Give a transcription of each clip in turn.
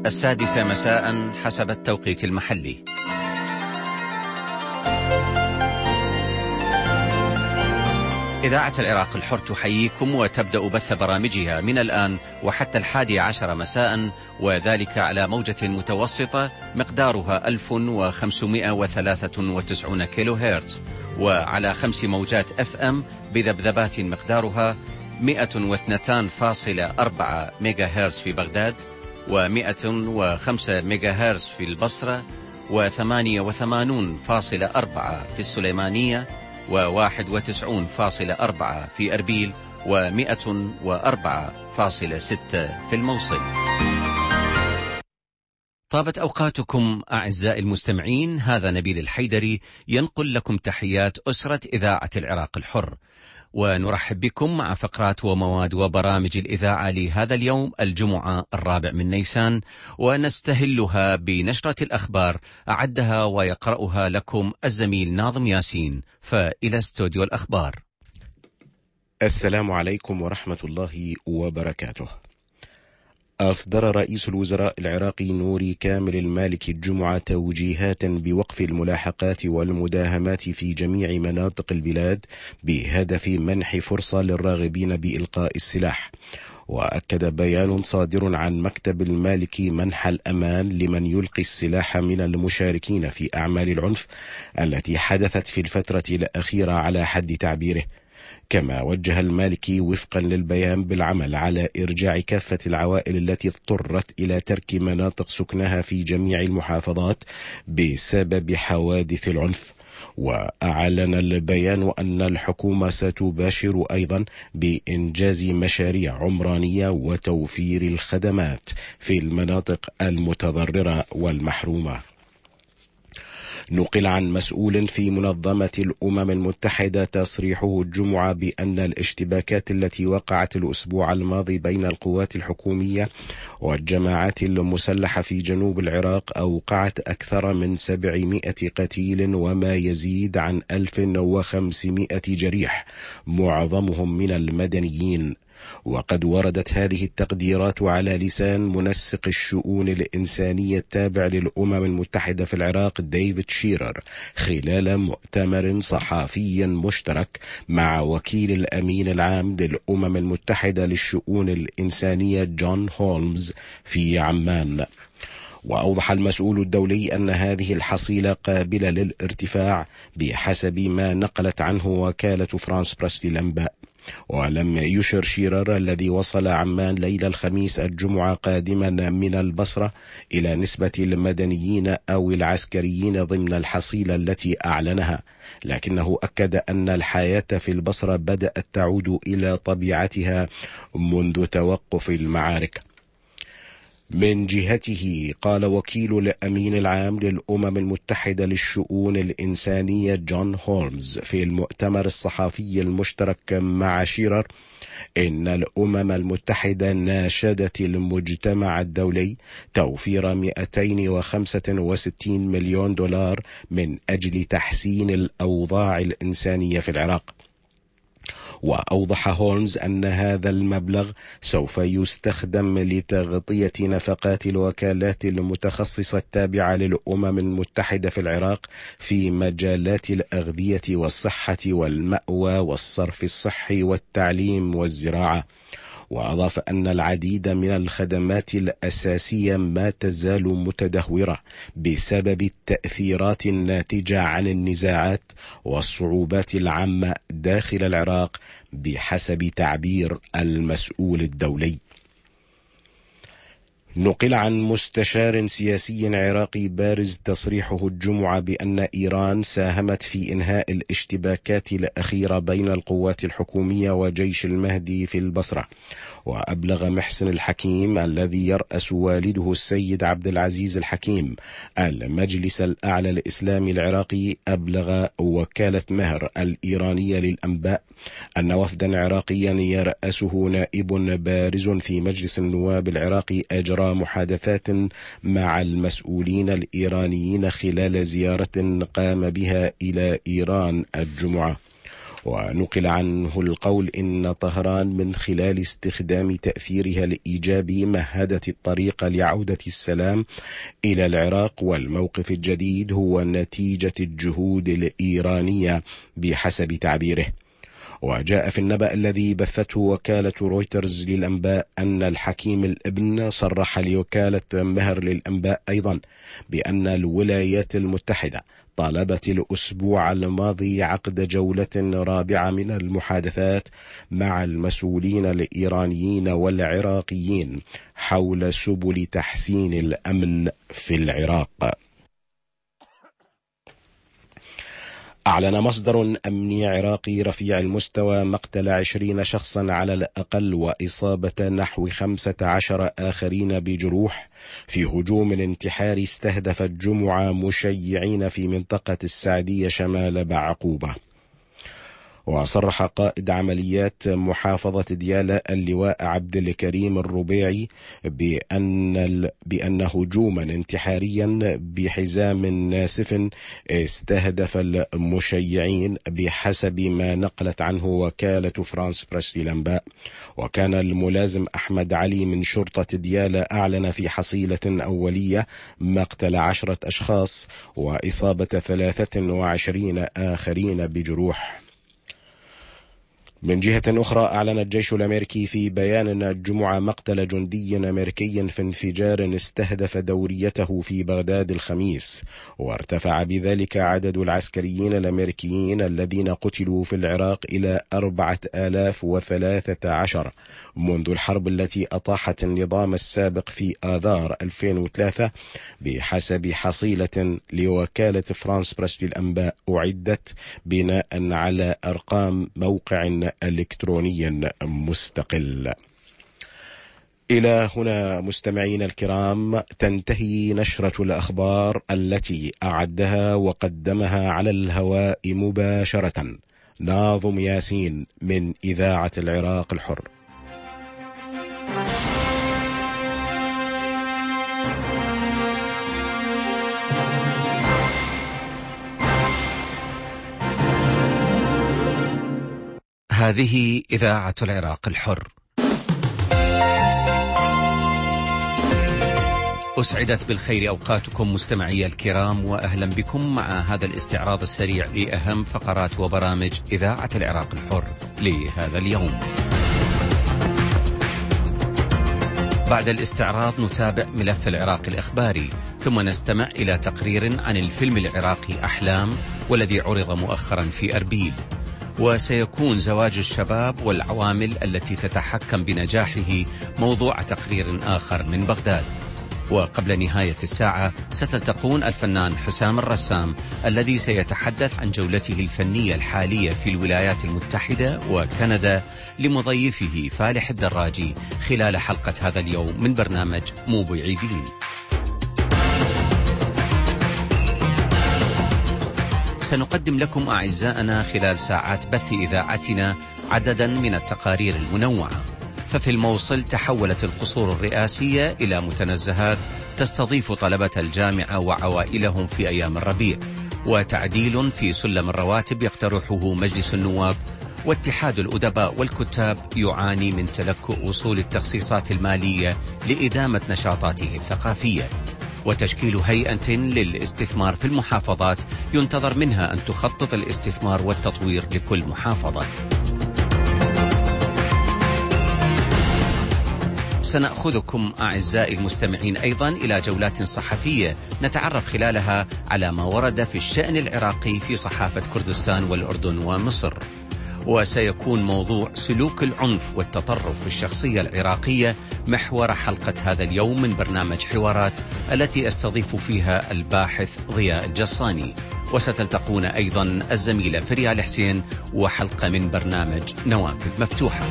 السادسة مساء حسب التوقيت المحلي. إذاعة العراق الحر تحييكم وتبدأ بث برامجها من الآن وحتى 11 مساء، وذلك على موجة متوسطة مقدارها 1593 كيلو هرتز، وعلى 5 موجات FM بذبذبات مقدارها 102.4 ميجا هرتز في بغداد، و105 ميجا هرتز في البصرة، و88.4 في السليمانية، و91.4 في أربيل، و104.6 في الموصل. طابت أوقاتكم أعزائي المستمعين، هذا نبيل الحيدري ينقل لكم تحيات أسرة إذاعة العراق الحر، ونرحب بكم مع فقرات ومواد وبرامج الإذاعة لهذا اليوم الجمعة 4 من نيسان، ونستهلها بنشرة الأخبار أعدها ويقرأها لكم الزميل ناظم ياسين. فإلى استوديو الأخبار. السلام عليكم ورحمة الله وبركاته. أصدر رئيس الوزراء العراقي نوري كامل المالكي الجمعة توجيهات بوقف الملاحقات والمداهمات في جميع مناطق البلاد بهدف منح فرصة للراغبين بإلقاء السلاح. وأكد بيان صادر عن مكتب المالكي منح الأمان لمن يلقي السلاح من المشاركين في أعمال العنف التي حدثت في الفترة الأخيرة على حد تعبيره. كما وجه المالكي وفقا للبيان بالعمل على إرجاع كافة العوائل التي اضطرت إلى ترك مناطق سكنها في جميع المحافظات بسبب حوادث العنف. وأعلن البيان أن الحكومة ستباشر أيضا بإنجاز مشاريع عمرانية وتوفير الخدمات في المناطق المتضررة والمحرومة. نقل عن مسؤول في منظمة الأمم المتحدة تصريحه الجمعة بأن الاشتباكات التي وقعت الأسبوع الماضي بين القوات الحكومية والجماعات المسلحة في جنوب العراق أوقعت أكثر من 700 قتيل وما يزيد عن 1500 جريح، معظمهم من المدنيين. وقد وردت هذه التقديرات على لسان منسق الشؤون الإنسانية التابع للأمم المتحدة في العراق ديفيد شيرر خلال مؤتمر صحفي مشترك مع وكيل الأمين العام للأمم المتحدة للشؤون الإنسانية جون هولمز في عمان. وأوضح المسؤول الدولي أن هذه الحصيلة قابلة للارتفاع بحسب ما نقلت عنه وكالة فرانس بريس للأنباء. ولم يشر شيرر الذي وصل عمان ليلة الخميس الجمعة قادما من البصرة إلى نسبة المدنيين أو العسكريين ضمن الحصيلة التي أعلنها، لكنه أكد أن الحياة في البصرة بدأت تعود إلى طبيعتها منذ توقف المعارك. من جهته قال وكيل الأمين العام للأمم المتحدة للشؤون الإنسانية جون هولمز في المؤتمر الصحفي المشترك مع شيرر إن الأمم المتحدة ناشدت المجتمع الدولي توفير 265 مليون دولار من أجل تحسين الأوضاع الإنسانية في العراق. وأوضح هولمز أن هذا المبلغ سوف يستخدم لتغطية نفقات الوكالات المتخصصة التابعة للأمم المتحدة في العراق في مجالات الأغذية والصحة والمأوى والصرف الصحي والتعليم والزراعة. وأضاف أن العديد من الخدمات الأساسية ما تزال متدهورة بسبب التأثيرات الناتجة عن النزاعات والصعوبات العامة داخل العراق بحسب تعبير المسؤول الدولي. نقل عن مستشار سياسي عراقي بارز تصريحه الجمعة بأن إيران ساهمت في إنهاء الاشتباكات الأخيرة بين القوات الحكومية وجيش المهدي في البصرة. وأبلغ محسن الحكيم الذي يرأس والده السيد عبد العزيز الحكيم المجلس الأعلى الإسلامي العراقي، أبلغ وكالة مهر الإيرانية للأنباء أن وفدا عراقيا يرأسه نائب بارز في مجلس النواب العراقي أجرى محادثات مع المسؤولين الإيرانيين خلال زيارة قام بها إلى إيران الجمعة. ونقل عنه القول إن طهران من خلال استخدام تأثيرها الإيجابي مهدت الطريق لعودة السلام إلى العراق، والموقف الجديد هو نتيجة الجهود الإيرانية بحسب تعبيره. وجاء في النبأ الذي بثته وكالة رويترز للأنباء أن الحكيم الابن صرح لوكالة مهر للأنباء أيضا بأن الولايات المتحدة طالبت الأسبوع الماضي عقد جولة رابعة من المحادثات مع المسؤولين الإيرانيين والعراقيين حول سبل تحسين الأمن في العراق. أعلن مصدر أمني عراقي رفيع المستوى مقتل 20 شخصا على الأقل وإصابة نحو 15 آخرين بجروح في هجوم انتحاري استهدف الجمعة مشيعين في منطقة السعدية شمال بعقوبة. وصرح قائد عمليات محافظة ديالى اللواء عبد الكريم الربيعي بأن هجوما انتحاريا بحزام ناسف استهدف المشيعين بحسب ما نقلت عنه وكالة فرانس بريس للأنباء. وكان الملازم أحمد علي من شرطة ديالى أعلن في حصيلة أولية مقتل 10 أشخاص وإصابة 23 آخرين بجروح. من جهة أخرى أعلن الجيش الأمريكي في بيان الجمعة مقتل جندي أمريكي في انفجار استهدف دوريته في بغداد الخميس، وارتفع بذلك عدد العسكريين الأمريكيين الذين قتلوا في العراق إلى 4013 منذ الحرب التي أطاحت النظام السابق في آذار 2003 بحسب حصيلة لوكالة فرانس بريس للأنباء أعدت بناء على أرقام موقع إلكتروني مستقل. إلى هنا مستمعين الكرام تنتهي نشرة الأخبار التي أعدها وقدمها على الهواء مباشرة ناظم ياسين من إذاعة العراق الحر. هذه إذاعة العراق الحر. أسعدت بالخير أوقاتكم مستمعي الكرام، وأهلا بكم مع هذا الاستعراض السريع لأهم فقرات وبرامج إذاعة العراق الحر لهذا اليوم. بعد الاستعراض نتابع ملف العراق الإخباري، ثم نستمع إلى تقرير عن الفيلم العراقي أحلام والذي عرض مؤخرا في أربيل، وسيكون زواج الشباب والعوامل التي تتحكم بنجاحه موضوع تقرير آخر من بغداد. وقبل نهاية الساعة ستلتقون الفنان حسام الرسام الذي سيتحدث عن جولته الفنية الحالية في الولايات المتحدة وكندا لمضيفه فالح الدراجي خلال حلقة هذا اليوم من برنامج مو بعيدين. سنقدم لكم أعزائنا خلال ساعات بث إذاعتنا عددا من التقارير المنوعة. ففي الموصل تحولت القصور الرئاسية إلى متنزهات تستضيف طلبة الجامعة وعوائلهم في أيام الربيع، وتعديل في سلم الرواتب يقترحه مجلس النواب، واتحاد الأدباء والكتاب يعاني من تلكؤ وصول التخصيصات المالية لإدامة نشاطاته الثقافية، وتشكيل هيئة للاستثمار في المحافظات ينتظر منها أن تخطط الاستثمار والتطوير لكل محافظة. سنأخذكم أعزائي المستمعين أيضا إلى جولات صحفية نتعرف خلالها على ما ورد في الشأن العراقي في صحافة كردستان والأردن ومصر. وسيكون موضوع سلوك العنف والتطرف في الشخصية العراقية محور حلقة هذا اليوم من برنامج حوارات التي أستضيف فيها الباحث ضياء الجصاني. وستلتقون أيضا الزميلة فريال حسين وحلقة من برنامج نوافذ مفتوحة.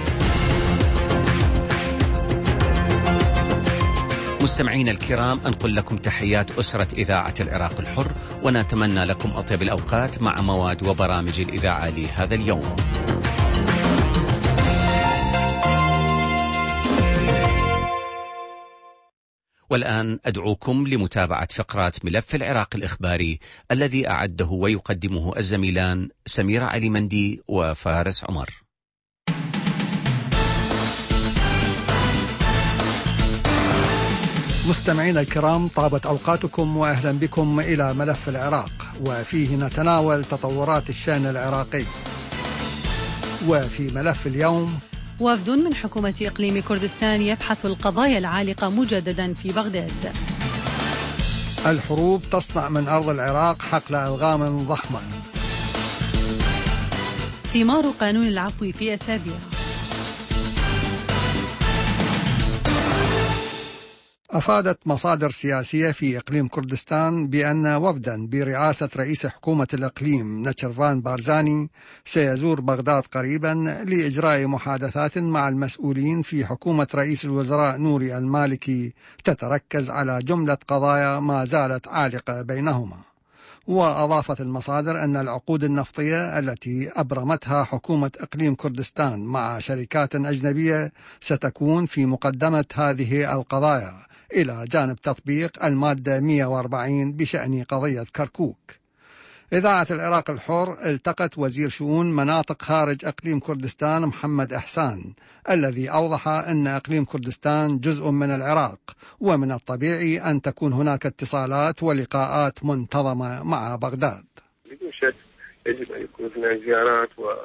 مستمعين الكرام، أنقل لكم تحيات أسرة إذاعة العراق الحر، ونتمنى لكم أطيب الأوقات مع مواد وبرامج الإذاعة لهذا اليوم. والآن أدعوكم لمتابعة فقرات ملف العراق الإخباري الذي أعده ويقدمه الزميلان سميرة علي مندي وفارس عمر. مستمعينا الكرام، طابت أوقاتكم وأهلا بكم إلى ملف العراق، وفيه نتناول تطورات الشأن العراقي. وفي ملف اليوم: وفد من حكومة إقليم كردستان يبحث القضايا العالقة مجددا في بغداد. الحروب تصنع من أرض العراق حقل ألغام ضخمة. ثمار قانون العفو في أسابيع. أفادت مصادر سياسية في إقليم كردستان بأن وفدا برئاسة رئيس حكومة الإقليم نتشرفان بارزاني سيزور بغداد قريبا لإجراء محادثات مع المسؤولين في حكومة رئيس الوزراء نوري المالكي تتركز على جملة قضايا ما زالت عالقة بينهما. وأضافت المصادر أن العقود النفطية التي أبرمتها حكومة إقليم كردستان مع شركات أجنبية ستكون في مقدمة هذه القضايا، إلى جانب تطبيق المادة 140 بشأن قضية كركوك. إذاعة العراق الحر التقت وزير شؤون مناطق خارج إقليم كردستان محمد إحسان، الذي أوضح أن إقليم كردستان جزء من العراق، ومن الطبيعي أن تكون هناك اتصالات ولقاءات منتظمة مع بغداد. بدون شك يجب أن يكون هناك زيارات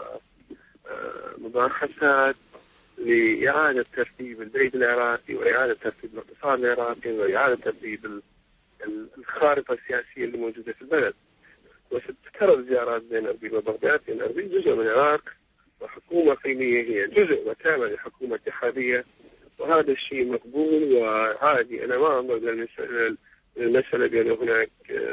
ومباحثات لإعادة ترتيب البيت العراقي وإعادة ترتيب الاقتصاد العراقي وإعادة ترتيب الخارطة السياسية اللي موجودة في البلد. وستتكرر زيارات بين أربيل وبغداد، لأن أربيل جزء من العراق وحكومة إقليمية هي جزء وتابع لحكومة اتحادية، وهذا الشيء مقبول وعادي. أنا ما أنظر للمسألة بأن هناك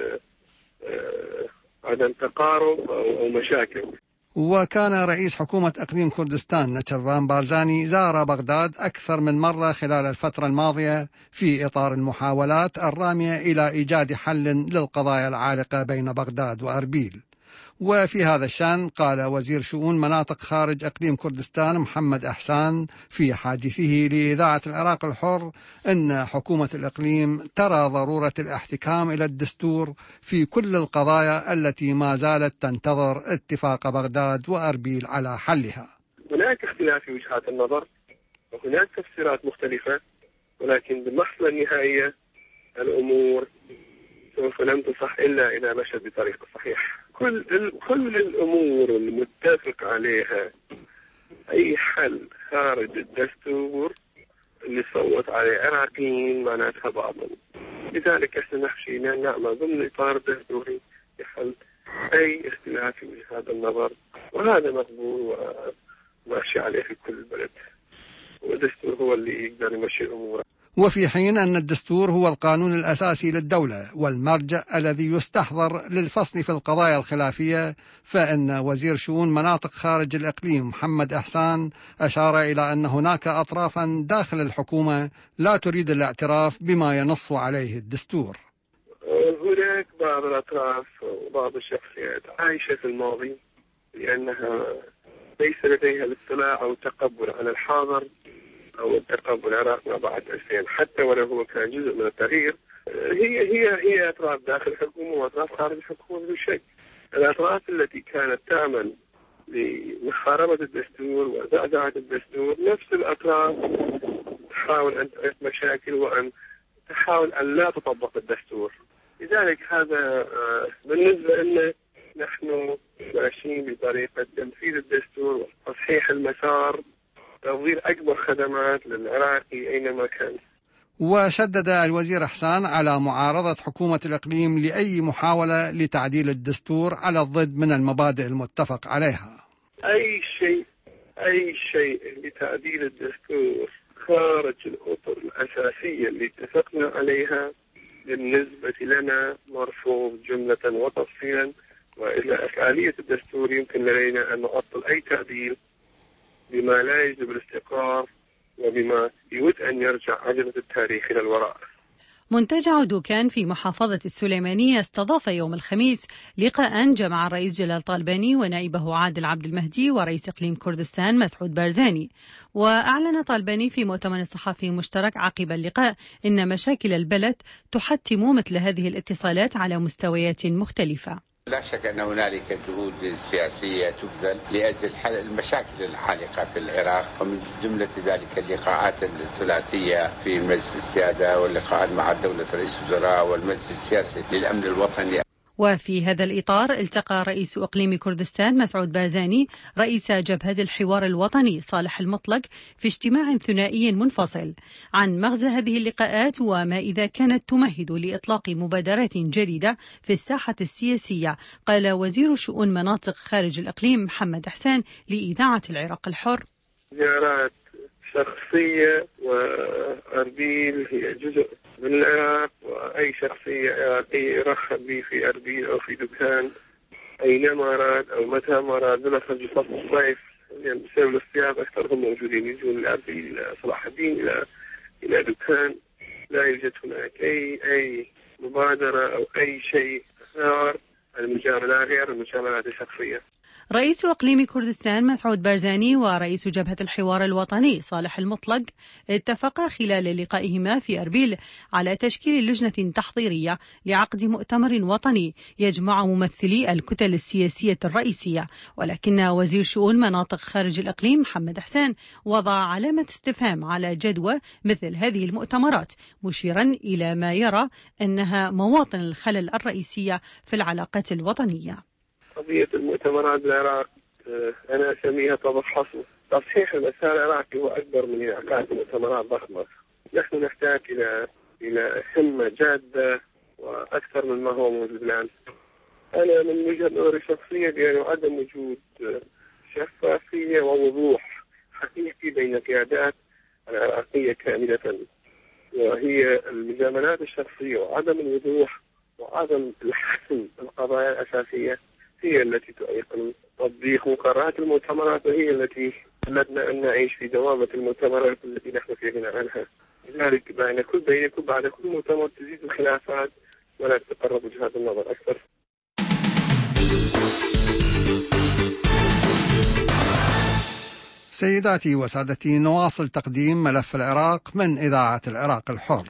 عدم تقارب أو مشاكل. وكان رئيس حكومة إقليم كردستان نتشرفان بارزاني زار بغداد أكثر من مرة خلال الفترة الماضية في إطار المحاولات الرامية إلى إيجاد حل للقضايا العالقة بين بغداد وأربيل. وفي هذا الشأن قال وزير شؤون مناطق خارج إقليم كردستان محمد إحسان في حديثه لإذاعة العراق الحر أن حكومة الإقليم ترى ضرورة الاحتكام إلى الدستور في كل القضايا التي ما زالت تنتظر اتفاق بغداد وأربيل على حلها. هناك اختلاف في وجهات النظر وهناك تفسيرات مختلفة، ولكن بالمحصلة النهائية الأمور سوف لن تصح إلا إذا مشت بطريقة صحيحة. كل الأمور المتفق عليها أي حل خارج الدستور اللي صوت عليه عراقيين معناتها باطل. لذلك احنا نحشي نعمل ضمن إطار دستوري لحل أي اختلاف في وجهات النظر، وهذا مقبول وماشي عليه في كل البلد، والدستور هو اللي يقدر يمشي الأمور. وفي حين أن الدستور هو القانون الأساسي للدولة والمرجع الذي يستحضر للفصل في القضايا الخلافية، فإن وزير شؤون مناطق خارج الإقليم محمد إحسان أشار إلى أن هناك أطرافا داخل الحكومة لا تريد الاعتراف بما ينص عليه الدستور. هناك بعض الأطراف وبعض الشخصيات عايشة في الماضي لأنها ليس لديها الاطلاع أو تقبل على الحاضر أو التقبل العراق ما بعد 2000، حتى ولو هو كان جزء من التغيير. هي أطراف داخل الحكومة وأطراف خارج الحكومة بدون شك. الأطراف التي كانت تعمل لمحاربة الدستور وزعزعة الدستور نفس الأطراف تحاول أن تعرف مشاكل وأن تحاول أن لا تطبق الدستور. لذلك هذا بالنسبة لنا نحن ماشيين بطريقة تنفيذ الدستور وتصحيح المسار، توفير أكبر خدمات للعراقي أينما كان. وشدد الوزير إحسان على معارضة حكومة الإقليم لأي محاولة لتعديل الدستور على الضد من المبادئ المتفق عليها. أي شيء لتعديل الدستور خارج الأطر الأساسية اللي اتفقنا عليها بالنسبة لنا مرفوض جملة وتفصيلا، وإلا آلية الدستور يمكن لدينا أن نعطل أي تعديل بما لا يجب الاستقرار وبما يود أن يرجع عجلة التاريخ إلى الوراء. منتجع دوكان في محافظة السليمانية استضاف يوم الخميس لقاء جمع الرئيس جلال طالباني ونائبه عادل عبد المهدي ورئيس إقليم كردستان مسعود بارزاني. وأعلن طالباني في مؤتمر صحفي مشترك عقب اللقاء إن مشاكل البلد تحتم مثل هذه الاتصالات على مستويات مختلفة. لا شك أن هنالك جهود سياسية تبذل لأجل حل المشاكل الحالقة في العراق، ومن جملة ذلك اللقاءات الثلاثية في مجلس السيادة واللقاءات مع دولة رئيس الوزراء والمجلس السياسي للأمن الوطني. وفي هذا الإطار التقى رئيس إقليم كردستان مسعود بارزاني رئيس جبهة الحوار الوطني صالح المطلق في اجتماع ثنائي منفصل. عن مغزى هذه اللقاءات وما إذا كانت تمهد لإطلاق مبادرات جديدة في الساحة السياسية، قال وزير شؤون مناطق خارج الإقليم محمد حسان لإذاعة العراق الحر: زيارات شخصية وأربيل هي جزء من العراق، وأي شخصية عراقية يرحب به في أربيل أو في دكان أينما أراد أو متى ما أراد. بنخرج فصل الصيف يعني بسبب الاصطياف أكثرهم موجودين يجون لأربيل إلى صلاح الدين إلى دكان. لا يوجد هناك أي مبادرة أو أي شيء غير المجاملات الشخصية. رئيس إقليم كردستان مسعود بارزاني ورئيس جبهة الحوار الوطني صالح المطلق اتفقا خلال لقائهما في أربيل على تشكيل لجنة تحضيرية لعقد مؤتمر وطني يجمع ممثلي الكتل السياسية الرئيسية. ولكن وزير شؤون مناطق خارج الإقليم محمد حسان وضع علامة استفهام على جدوى مثل هذه المؤتمرات، مشيرا إلى ما يرى أنها مواطن الخلل الرئيسية في العلاقات الوطنية. قضية المؤتمرات بالعراق أنا أسميها طبق حصو. تصحيح المسار العراقي هو أكبر من إعقاد مؤتمرات ضخمة. نحن نحتاج إلى همة جادة وأكثر من ما هو موجود الآن. أنا من وجهة نظري الشخصية بأنه عدم وجود شفافية ووضوح حقيقي بين القيادات العراقية كاملة، وهي المجاملات الشخصية وعدم الوضوح وعدم الحسم القضايا الأساسية هي التي تعيق تطبيق مقررات المؤتمرات، وهي التي خلتنا أن نعيش في دوامة المؤتمرات التي نحن في غنى عنها. لذلك بعد كل مؤتمر تزيد الخلافات ولا تتقرب وجهات النظر أكثر. سيداتي وسادتي، نواصل تقديم ملف العراق من إذاعة العراق الحر.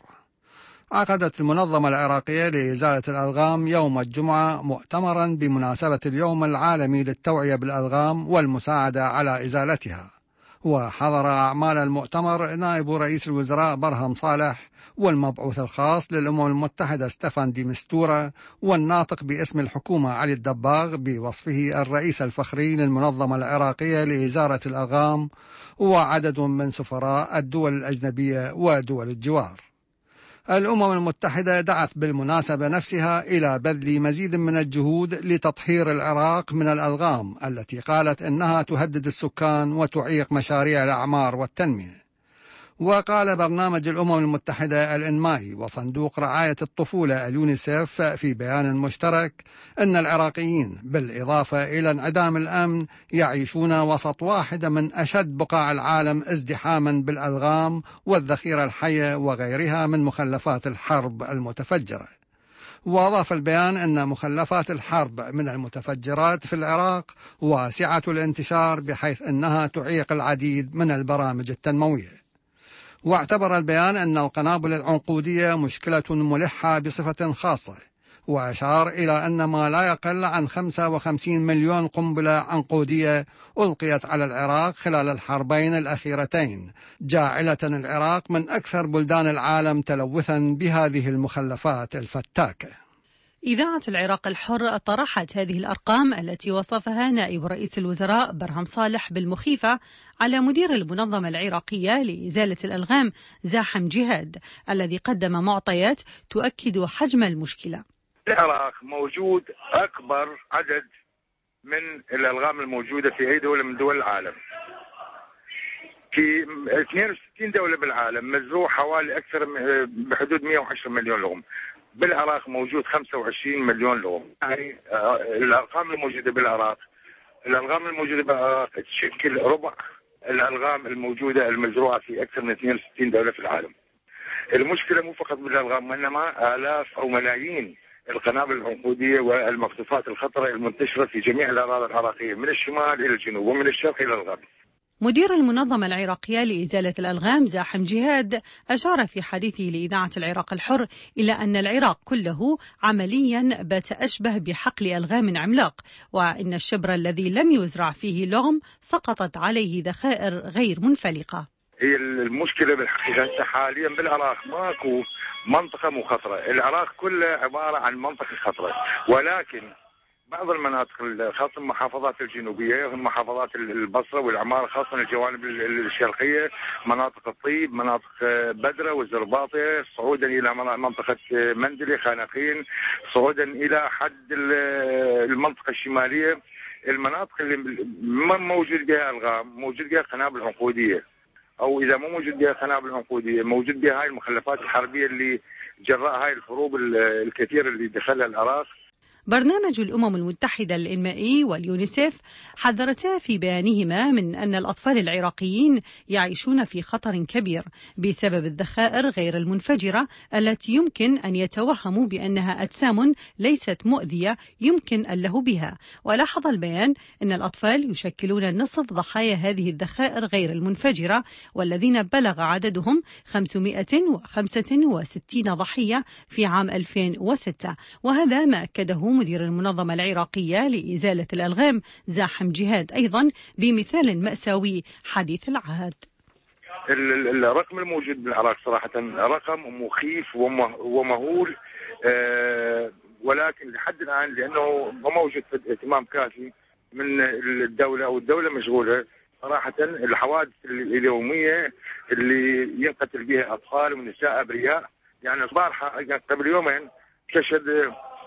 عقدت المنظمة العراقية لإزالة الألغام يوم الجمعة مؤتمرا بمناسبة اليوم العالمي للتوعية بالألغام والمساعدة على إزالتها. وحضر أعمال المؤتمر نائب رئيس الوزراء برهم صالح والمبعوث الخاص للأمم المتحدة ستيفان دي مستورة والناطق باسم الحكومة علي الدباغ بوصفه الرئيس الفخري للمنظمة العراقية لإزالة الألغام، وعدد من سفراء الدول الأجنبية ودول الجوار. الأمم المتحدة دعت بالمناسبة نفسها إلى بذل مزيد من الجهود لتطهير العراق من الألغام التي قالت إنها تهدد السكان وتعيق مشاريع الأعمار والتنمية. وقال برنامج الأمم المتحدة الإنمائي وصندوق رعاية الطفولة اليونيسيف في بيان مشترك أن العراقيين بالإضافة إلى انعدام الأمن يعيشون وسط واحدة من أشد بقاع العالم ازدحاما بالألغام والذخيرة الحية وغيرها من مخلفات الحرب المتفجرة. وأضاف البيان أن مخلفات الحرب من المتفجرات في العراق واسعة الانتشار بحيث أنها تعيق العديد من البرامج التنموية. واعتبر البيان أن القنابل العنقودية مشكلة ملحة بصفة خاصة، وأشار إلى أن ما لا يقل عن 55 مليون قنبلة عنقودية ألقيت على العراق خلال الحربين الأخيرتين، جاعلة العراق من أكثر بلدان العالم تلوثا بهذه المخلفات الفتاكة. إذاعة العراق الحر طرحت هذه الأرقام التي وصفها نائب رئيس الوزراء برهم صالح بالمخيفة على مدير المنظمة العراقية لإزالة الألغام زاحم جهاد، الذي قدم معطيات تؤكد حجم المشكلة. العراق موجود أكبر عدد من الألغام الموجودة في أي دولة من دول العالم. في 62 دولة بالعالم مزروع حوالي أكثر بحدود 110 مليون لغم. بالعراق موجود 25 مليون لغم. يعني الأرقام الموجودة بالعراق، الألغام الموجودة بالعراق تشكل ربع الألغام الموجودة المزروعة في أكثر من 62 دولة في العالم. المشكلة مو فقط بالألغام، وإنما آلاف أو ملايين القنابل العنقودية والمقذوفات الخطرة المنتشرة في جميع الأراضي العراقية من الشمال إلى الجنوب ومن الشرق إلى الغرب. مدير المنظمة العراقية لإزالة الألغام زاحم جهاد أشار في حديثه لإذاعة العراق الحر إلى أن العراق كله عمليا بات أشبه بحقل ألغام عملاق، وإن الشبر الذي لم يزرع فيه لغم سقطت عليه ذخائر غير منفلقة. هي المشكلة بالحقيقة حاليا بالعراق ماكو منطقة مخطرة، العراق كله عبارة عن منطقة خطرة، ولكن بعض المناطق خاصة المحافظات الجنوبية محافظات البصرة والعمارة خاصة الجوانب الشرقية، مناطق الطيب، مناطق بدرة والزرباطية، صعودا إلى منطقة مندلي خانقين، صعودا إلى حد المنطقة الشمالية، المناطق اللي ما موجود بها ألغام موجود بها قنابل عنقودية، أو إذا مو موجود بها قنابل عنقودية موجود بها هاي المخلفات الحربية اللي جراء هاي الحروب الكثيرة اللي دخلها العراق. برنامج الأمم المتحدة الإنمائي واليونيسيف حذرتا في بيانهما من أن الأطفال العراقيين يعيشون في خطر كبير بسبب الذخائر غير المنفجرة التي يمكن أن يتوهموا بأنها أجسام ليست مؤذية يمكن اللهو بها. ولاحظ البيان أن الأطفال يشكلون نصف ضحايا هذه الذخائر غير المنفجرة، والذين بلغ عددهم 565 ضحية في عام 2006، وهذا ما أكده مدير المنظمة العراقية لإزالة الألغام زاحم جهاد أيضا بمثال مأساوي حديث العهد. الرقم الموجود بالعراق صراحة رقم مخيف ومهول، ولكن لحد الآن لأنه ما موجود اهتمام كافي من الدولة أو الدولة مشغولة صراحة. الحوادث اليومية اللي ينقتل بها أطفال ونساء أبرياء، يعني البارحة قبل يومين تشهد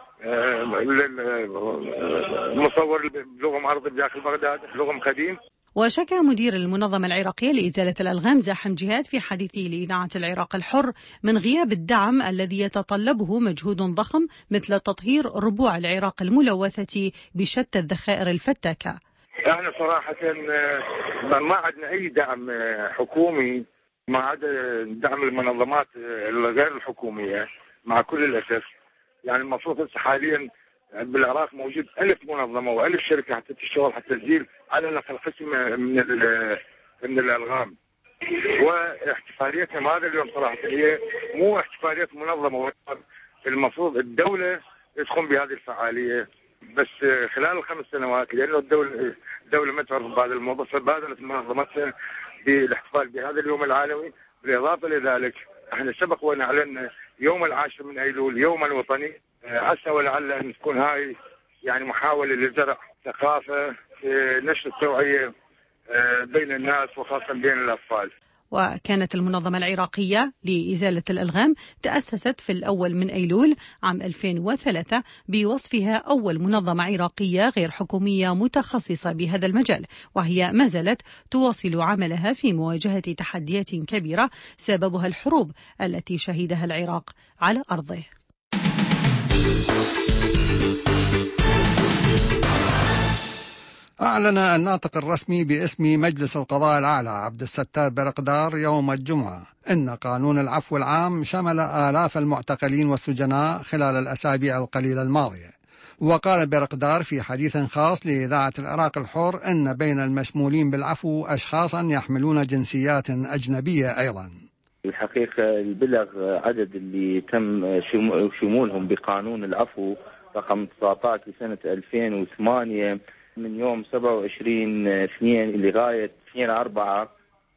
مصور بلغم أرضي بداخل بغداد، لغم قديم. وشكى مدير المنظمة العراقية لإزالة الألغام زاحم جهاد في حديثه لإذاعة العراق الحر من غياب الدعم الذي يتطلبه مجهود ضخم مثل تطهير ربوع العراق الملوثة بشتى الذخائر الفتاكة. احنا صراحة ما عندنا أي دعم حكومي، ما عدا دعم المنظمات الغير الحكومية مع كل الأسف. يعني المفروض حاليا بالعراق موجود 1000 منظمة و1000 شركة حتى تشتغل حتى تزيل على الأقل قسم من الألغام. واحتفاليتنا هذا اليوم صراحة هي مو احتفالية منظمة، المفروض الدولة تقوم بهذه الفعالية، بس خلال ال5 سنوات لأنه الدولة ما تعرف بهذا الموضوع فبادرت منظمتها بالاحتفال بهذا اليوم العالمي. بالإضافة لذلك احنا سبق وأن أعلنا يوم 10 من أيلول يوما وطني، عسى ولعل أن تكون هاي يعني محاولة لزرع ثقافة نشر التوعية بين الناس وخاصة بين الأطفال. وكانت المنظمة العراقية لإزالة الألغام تأسست في الأول من أيلول عام 2003 بوصفها أول منظمة عراقية غير حكومية متخصصة بهذا المجال، وهي ما زالت تواصل عملها في مواجهة تحديات كبيرة سببها الحروب التي شهدها العراق على أرضه. أعلن الناطق الرسمي باسم مجلس القضاء الأعلى عبد الستار برقدار يوم الجمعة أن قانون العفو العام شمل آلاف المعتقلين والسجناء خلال الأسابيع القليلة الماضية. وقال برقدار في حديث خاص لإذاعة العراق الحر أن بين المشمولين بالعفو أشخاصا يحملون جنسيات أجنبية أيضا. الحقيقة البلغ عدد اللي تم شمولهم بقانون العفو رقم 19 لسنة 2008 من يوم 27/2 لغاية 2/4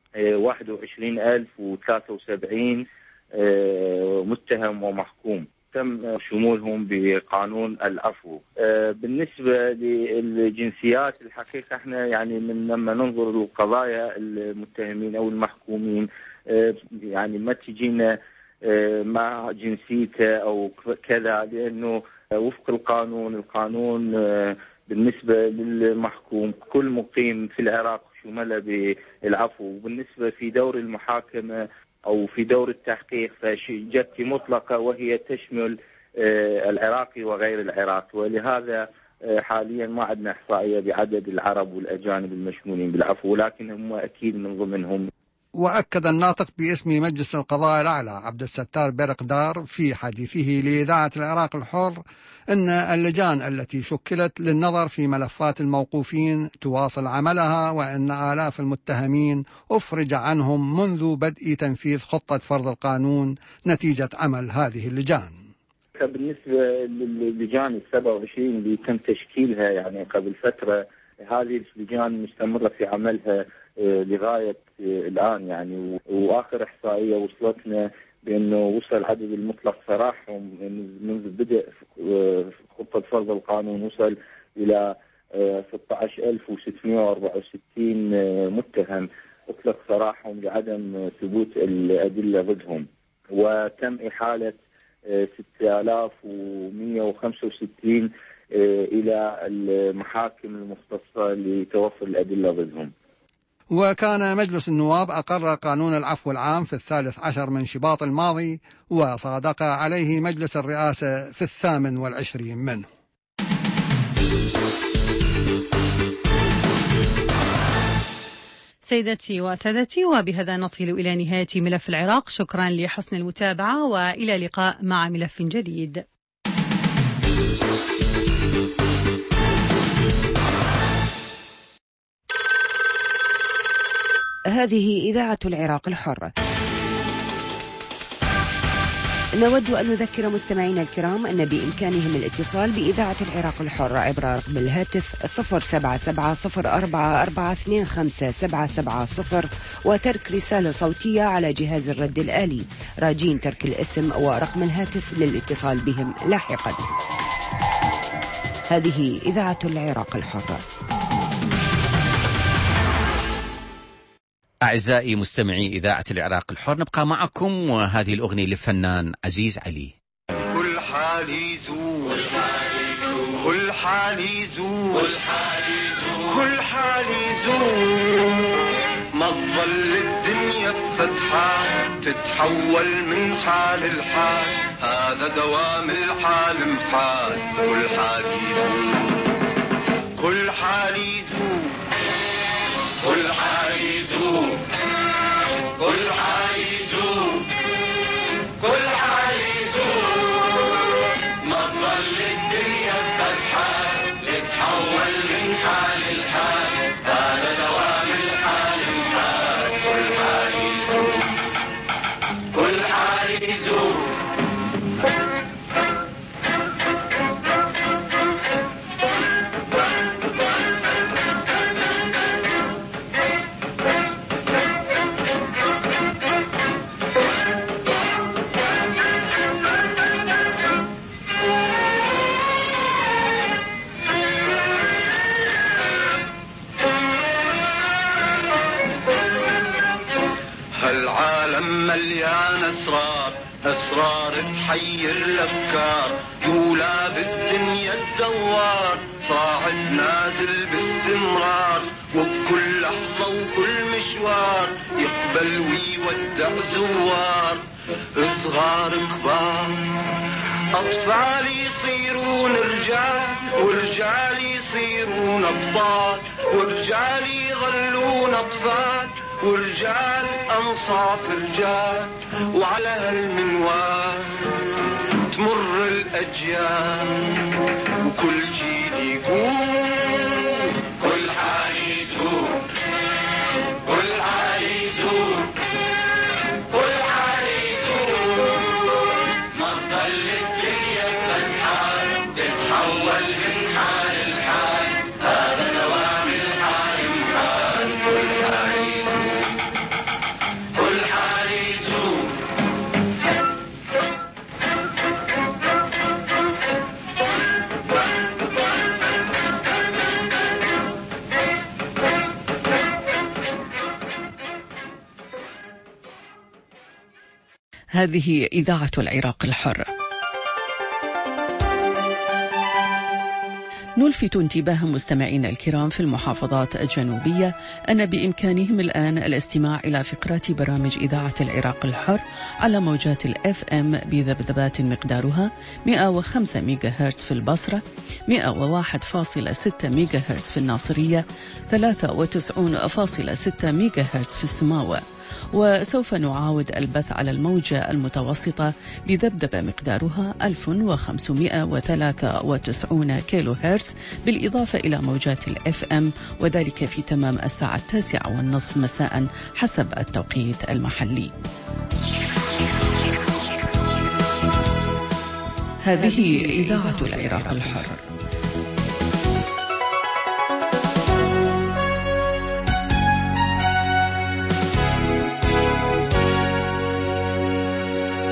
21,073 متهم ومحكوم تم شمولهم بقانون العفو. بالنسبة للجنسيات الحقيقة احنا يعني من لما ننظر للقضايا المتهمين او المحكومين يعني ما تجينا مع جنسيته او كذا، لانه وفق القانون بالنسبة للمحكوم كل مقيم في العراق شمل بالعفو، وبالنسبة في دور المحاكمة أو في دور التحقيق فجت مطلقة وهي تشمل العراقي وغير العراق، ولهذا حاليا ما عندنا إحصائية بعدد العرب والأجانب المشمولين بالعفو، ولكن هم أكيد من ضمنهم. وأكد الناطق باسم مجلس القضاء الأعلى عبد الستار برقدار في حديثه لإذاعة العراق الحر أن اللجان التي شكلت للنظر في ملفات الموقوفين تواصل عملها، وأن آلاف المتهمين أفرج عنهم منذ بدء تنفيذ خطة فرض القانون نتيجة عمل هذه اللجان. بالنسبة للجان 27 اللي تم تشكيلها يعني قبل فترة، هذه اللجان مستمرة في عملها لغاية الآن يعني، وآخر إحصائية وصلتنا بأنه وصل العدد المطلق سراحهم منذ بدء خطة فرض القانون وصل إلى 16664 متهم أطلق سراحهم لعدم ثبوت الأدلة ضدهم، وتم إحالة 6165 إلى المحاكم المختصة لتوفر الأدلة ضدهم. وكان مجلس النواب أقر قانون العفو العام في 13 من شباط الماضي، وصادق عليه مجلس الرئاسة في 28 منه. سيدتي وسادتي، وبهذا نصل إلى نهاية ملف العراق. شكرا لحسن المتابعة، وإلى لقاء مع ملف جديد. هذه إذاعة العراق الحر. نود أن نذكر مستمعينا الكرام أن بإمكانهم الاتصال بإذاعة العراق الحر عبر رقم الهاتف 077-04425770 وترك رسالة صوتية على جهاز الرد الآلي، راجين ترك الاسم ورقم الهاتف للاتصال بهم لاحقا. هذه إذاعة العراق الحر. أعزائي مستمعي إذاعة العراق الحر، نبقى معكم وهذه الأغنية للفنان عزيز علي. كل حال يزول، كل حال يزول، كل حال يزول، ما تظل الدنيا بفتحة تتحول من حال لحال، هذا دوام الحال محال. كل حال يزول، كل حال يزول، كل حال يزول، كل حال يزول، كل حال يزول، ما تظل الدنيا بفتحة تتحول من حال لحال، هذا دوام الحال محال. كل حال يزول، كل حال يزول. مليان أسرار تحير الأفكار، يولى بالدنيا الدوار، صاعد نازل باستمرار، وبكل لحظة وكل مشوار يقبل ويودع زوار. صغار كبار أطفال يصيرون رجال، ورجال يصيرون أبطال، ورجال يظلون أطفال، ورجال أنصاف رجال. وعلى هالمنوال تمر الأجيال، وكل جيل يقول كل حال يزول، كل حال يزول، كل حال يزول، ما تظل الدنيا بفتحة تتحول من حال لحال، هذا دوام الحال محال. كل حال يزول، كل حال يزول. هذه إذاعة العراق الحر. نلفت انتباه مستمعينا الكرام في المحافظات الجنوبية أن بإمكانهم الآن الاستماع إلى فقرات برامج إذاعة العراق الحر على موجات الFM بذبذبات مقدارها 105 ميجا هرتز في البصرة، 101.6 ميجا هرتز في الناصرية، 93.6 ميجا هرتز في السماوة، وسوف نعاود البث على الموجة المتوسطة بذبذبة مقدارها 1593 كيلو هرتز، بالإضافة إلى موجات الFM، وذلك في تمام الساعة 9:30 مساء حسب التوقيت المحلي. هذه إذاعة العراق الحر.